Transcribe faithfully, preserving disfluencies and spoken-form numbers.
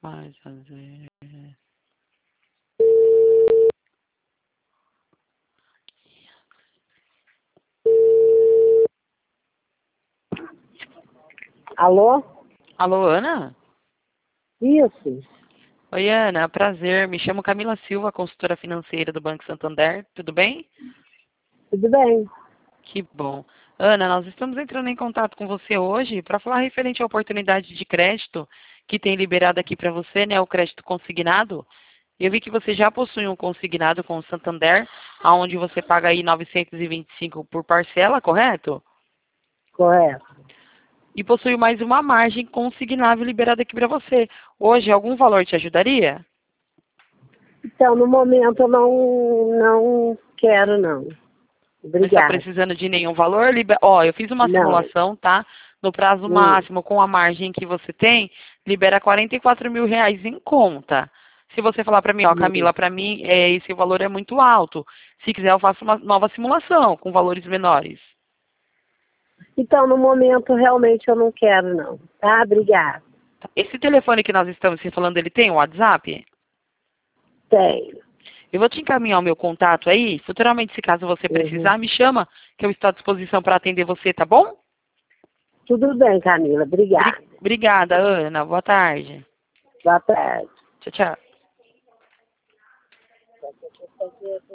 Vai fazer. Alô? Alô, Ana? Isso. Oi, Ana, prazer. Me chamo Camila Silva, consultora financeira do Banco Santander. Tudo bem? Tudo bem? Que bom. Ana, nós estamos entrando em contato com você hoje para falar referente à oportunidade de crédito que tem liberado aqui para você, né, o crédito consignado. Eu vi que você já possui um consignado com o Santander, aonde você paga aí novecentos e vinte e cinco por parcela, correto? Correto. E possui mais uma margem consignável liberada aqui para você. Hoje, algum valor te ajudaria? Então, no momento eu não, não quero, não. Não está Obrigada. precisando de nenhum valor? Liber... Ó, eu fiz uma Não. simulação, tá? No prazo Hum, máximo, com a margem que você tem, libera quarenta e quatro mil reais em conta. Se você falar para mim, ó, hum. Camila, para mim é, esse valor é muito alto. Se quiser, eu faço uma nova simulação com valores menores. Então, no momento, realmente eu não quero, não. Tá? Obrigada. Tá? Esse telefone que nós estamos se falando, ele tem o WhatsApp? Tenho. Eu vou te encaminhar o meu contato aí. Futuramente, se caso você Uhum. precisar, me chama, que eu estou à disposição para atender você, tá bom? Tudo bem, Camila. Bri- Obrigada. Obrigada, Ana. Boa tarde. Boa tarde. Tchau, tchau.